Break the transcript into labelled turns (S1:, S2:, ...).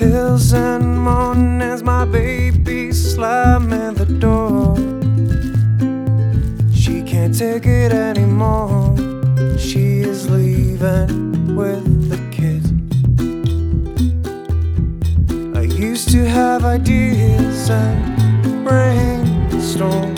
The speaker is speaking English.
S1: Hills and mornings, my baby slamming the door. She can't take it anymore. She is leaving with the kids. I used to have ideas and brainstorm.